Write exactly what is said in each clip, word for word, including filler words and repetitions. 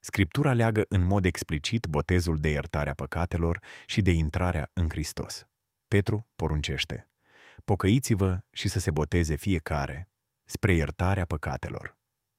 Scriptura leagă în mod explicit botezul de iertarea păcatelor și de intrarea în Hristos. Petru poruncește: pocăiți-vă și să se boteze fiecare spre iertarea păcatelor.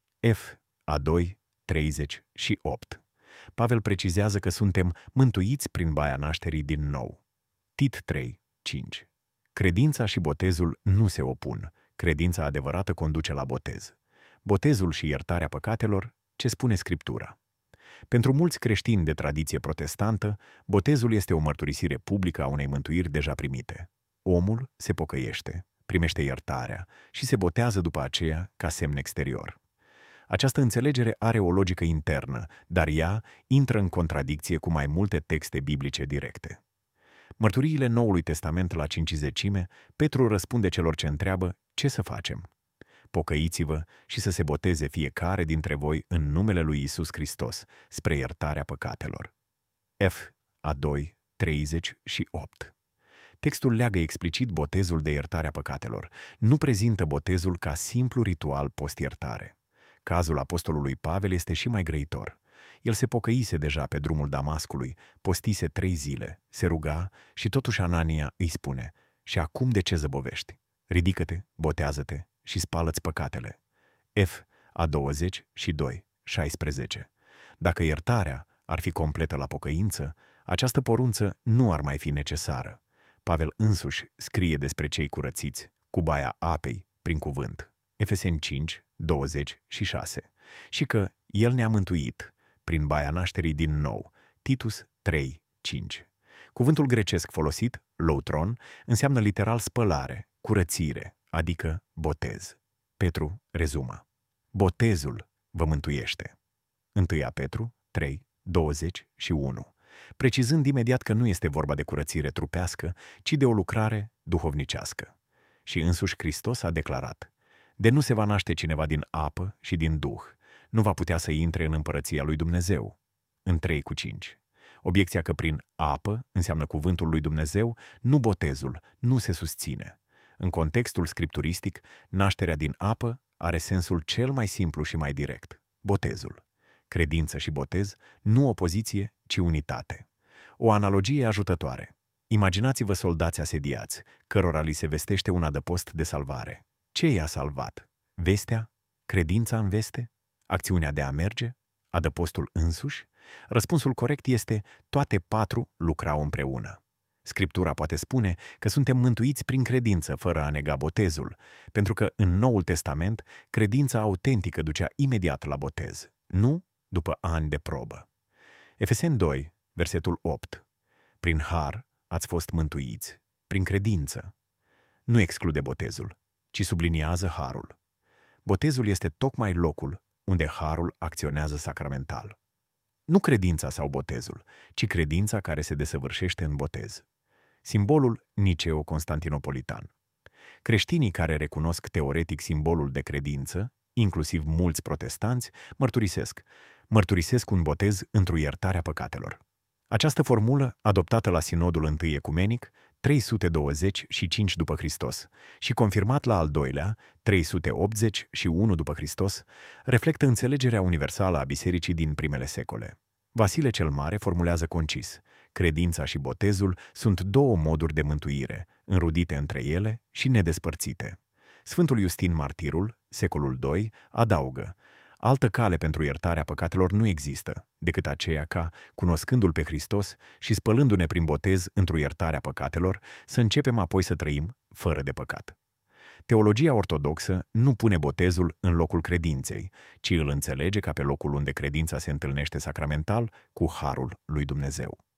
F. A doi, treizeci și opt. Pavel precizează că suntem mântuiți prin baia nașterii din nou. Tit trei, cinci. Credința și botezul nu se opun. Credința adevărată conduce la botez. Botezul și iertarea păcatelor, ce spune Scriptura. Pentru mulți creștini de tradiție protestantă, botezul este o mărturisire publică a unei mântuiri deja primite. Omul se pocăiește, primește iertarea și se botează după aceea ca semn exterior. Această înțelegere are o logică internă, dar ea intră în contradicție cu mai multe texte biblice directe. Mărturiile Noului Testament la cincizecime, Petru răspunde celor ce întreabă ce să facem. Pocăiți-vă și să se boteze fiecare dintre voi în numele lui Iisus Hristos, spre iertarea păcatelor. F. A doi, treizeci și opt. Textul leagă explicit botezul de iertarea păcatelor. Nu prezintă botezul ca simplu ritual post-iertare. Cazul apostolului Pavel este și mai grăitor. El se pocăise deja pe drumul Damascului, postise trei zile, se ruga și totuși Anania îi spune: și acum de ce zăbovești? Ridică-te, botează-te și spală-ți păcatele. F. A douăzeci și doi, șaisprezece. Dacă iertarea ar fi completă la pocăință, această porunță nu ar mai fi necesară. Pavel însuși scrie despre cei curățiți, cu baia apei, prin cuvânt. Efeseni cinci, douăzeci și șase. Și că El ne-a mântuit prin baia nașterii din nou. Titus trei, cinci. Cuvântul grecesc folosit, loutron, înseamnă literal spălare, curățire, adică botez. Petru rezumă: botezul vă mântuiește. unu Petru trei, douăzeci și unu. Precizând imediat că nu este vorba de curățire trupească, ci de o lucrare duhovnicească. Și însuși Hristos a declarat: de nu se va naște cineva din apă și din Duh, nu va putea să intre în împărăția lui Dumnezeu. În trei cu cinci. Obiecția că prin apă înseamnă cuvântul lui Dumnezeu, nu botezul, nu se susține. În contextul scripturistic, nașterea din apă are sensul cel mai simplu și mai direct: botezul. Credință și botez, nu opoziție, ci unitate. O analogie ajutătoare. Imaginați-vă soldați asediați, cărora li se vestește un adăpost de salvare. Ce i-a salvat? Vestea? Credința în veste? Acțiunea de a merge? Adăpostul însuși? Răspunsul corect este: toate patru lucrau împreună. Scriptura poate spune că suntem mântuiți prin credință, fără a nega botezul, pentru că în Noul Testament credința autentică ducea imediat la botez, nu după ani de probă. Efeseni doi, versetul opt. Prin har ați fost mântuiți, prin credință. Nu exclude botezul, ci subliniază harul. Botezul este tocmai locul unde harul acționează sacramental. Nu credința sau botezul, ci credința care se desăvârșește în botez. Simbolul niceo-constantinopolitan. Creștinii care recunosc teoretic simbolul de credință, inclusiv mulți protestanți, mărturisesc. Mărturisesc un botez într-o iertarea păcatelor. Această formulă, adoptată la Sinodul I Ecumenic, trei sute douăzeci și cinci după Hristos, și confirmat la al doilea, trei sute optzeci și unu după Hristos, reflectă înțelegerea universală a bisericii din primele secole. Vasile cel Mare formulează concis: credința și botezul sunt două moduri de mântuire, înrudite între ele și nedespărțite. Sfântul Iustin Martirul, secolul doi, adaugă: altă cale pentru iertarea păcatelor nu există, decât aceea ca, cunoscându-L pe Hristos și spălându-ne prin botez într-o iertarea păcatelor, să începem apoi să trăim fără de păcat. Teologia ortodoxă nu pune botezul în locul credinței, ci îl înțelege ca pe locul unde credința se întâlnește sacramental cu harul lui Dumnezeu.